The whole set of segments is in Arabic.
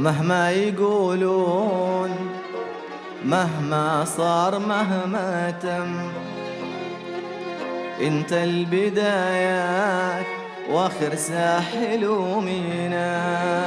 مهما يقولون، مهما صار، مهما تم، انت البدايات واخر ساحل ومينا.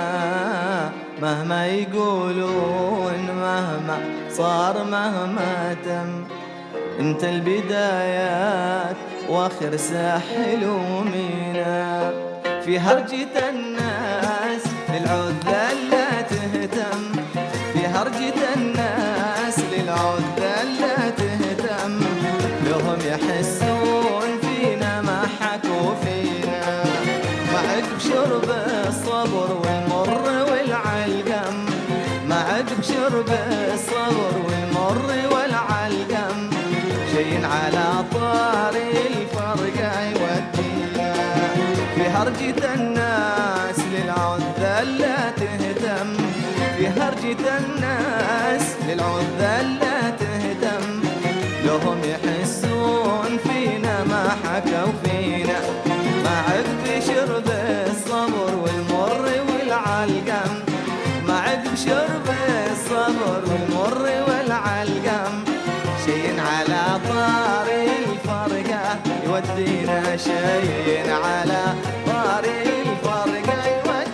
مهما يقولون، مهما صار، مهما تم، انت البدايات واخر ساحل ومينا. في هرجة الناس للعذل لا تهتم، في هرجة الناس للعذل لا تهتم، لهم يحسون فينا ما حكوا فينا. ما عقب شرب الصبر والمر والعلقم، ما عقب شرب الصبر والمر والعلقم، جايين على طاري الفرقة يودينا. في هرجة الناس للعذل لا تهتم، في هرجة الناس للعذل لا تهتم، لهم يحسون فينا ما حكوا فينا. ما عقب شرب الصبر والمر والعلقم، ما عقب شرب الصبر والمر والعلقم، شين على طاري الفرقة يودينا، شين على طاري الفرقة يودينا.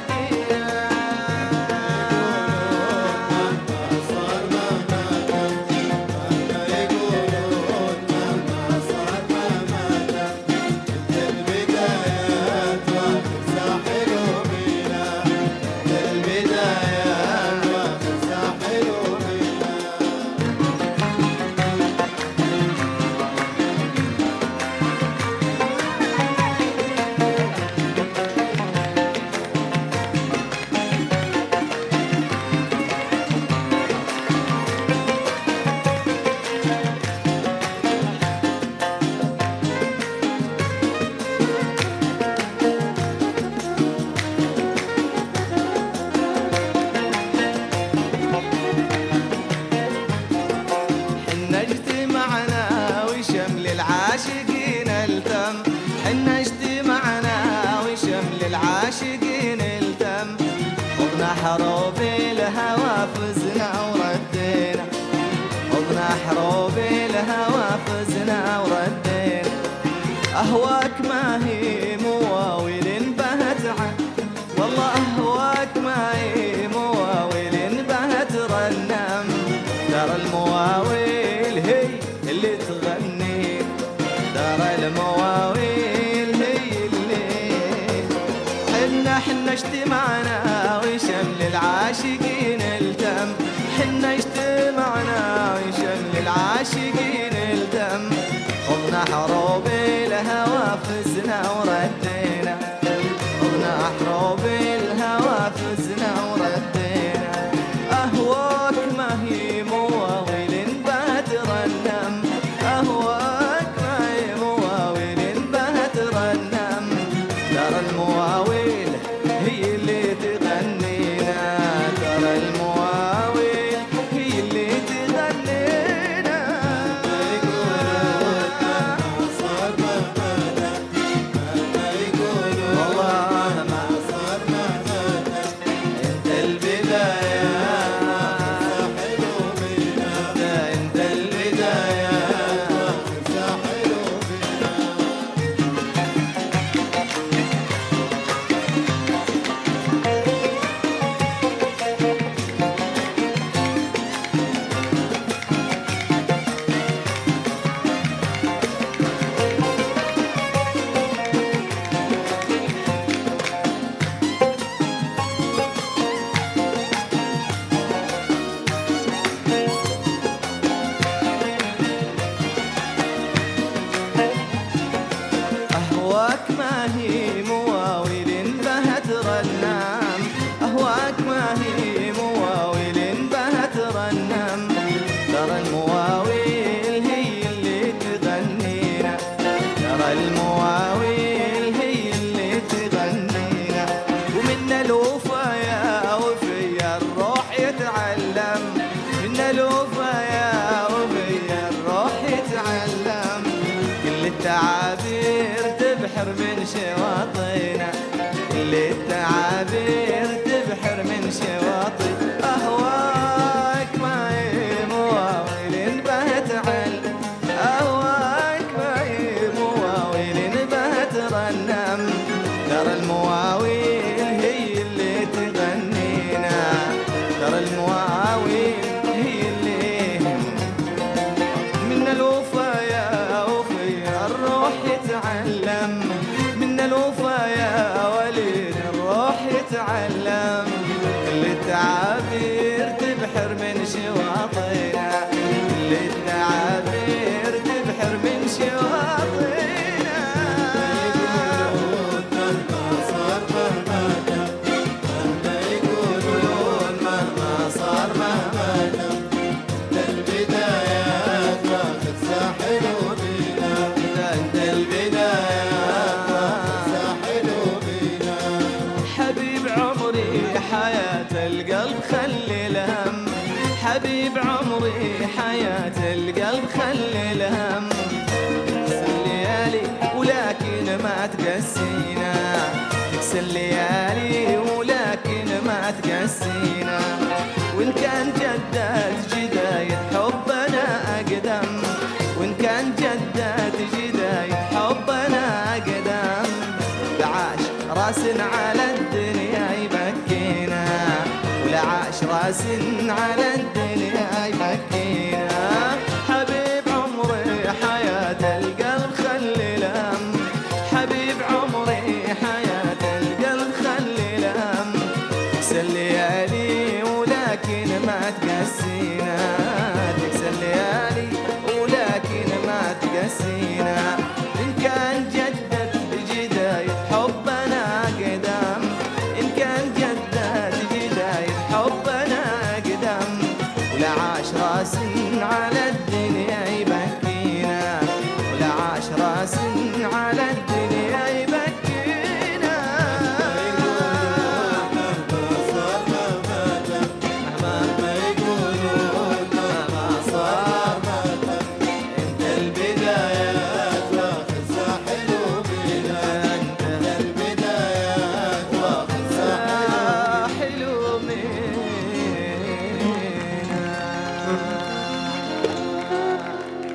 حنا اجتمعنا وشمل العاشقين التم، خضنا حروب الهوى فزنا وردينا، خضنا حروب الهوى فزنا وردينا. أهواك ما هي مواويل بهت عن، والله أهواك ما هي مواويل بهت رنم، ترى المواويل هي اللي تغني، ترى المواويل هي اللي. حنا اجتمعنا وشمل العاشقين التم، حنا اجتمعنا وشمل العاشقين التم، خضنا حروب الهوى فزنا وردينا، خضنا حروب الهوى فزنا وردينا. أهواك ما هي مواويل بهت رنم، أهواك ما هي مواويل بهت رنم، ترى المواويل هي اللي تغنينا، ترى المواويل هي اللي تغنينا. صار مهما يقولون، والله ما صار مهما، انت البداية ساحل وبينا، انت البداية ساحل وبينا. أهواك ما هي مواويل بهت رنم، أهواك ما هي مواويل بهت رنم، ترى المواويل هي اللي تغنينا، ترى المواويل هي اللي تغنينا. ومن الوفا يا وفي الروح يتعلم، من الوفا يا وفي الروح يتعلم، كل التعابير تبحر من شواطئنا، كل التعابير تبحر من شواطئنا. يتعلم من الوفا يا وليد الروح يتعلم كل التعابير تبحر من شواطئنا كل التعابير تبحر من شواطئنا حياة القلب خلي الهم حبيب عمري حياة القلب خلي الهم تكسى الليالي ولكن ما تقسينا تكسى الليالي ولكن ما تقسينا وإن كان جدات جداية حبنا أقدم وإن كان جدات جداية حبنا أقدم بعاش راس على الدنيا يبكينا ولا عاش راس على الدنيا يبكينا حبيب عمري حياة القلب خلي الهم حبيب عمري حياة القلب خلي الهم تكسى الليالي ولكن ما تقسينا تكسى الليالي ولكن ما تقسينا إن كان جدت جداية حبنا قدام إن كان جدت جداية حبنا قدام ولا عاش راس على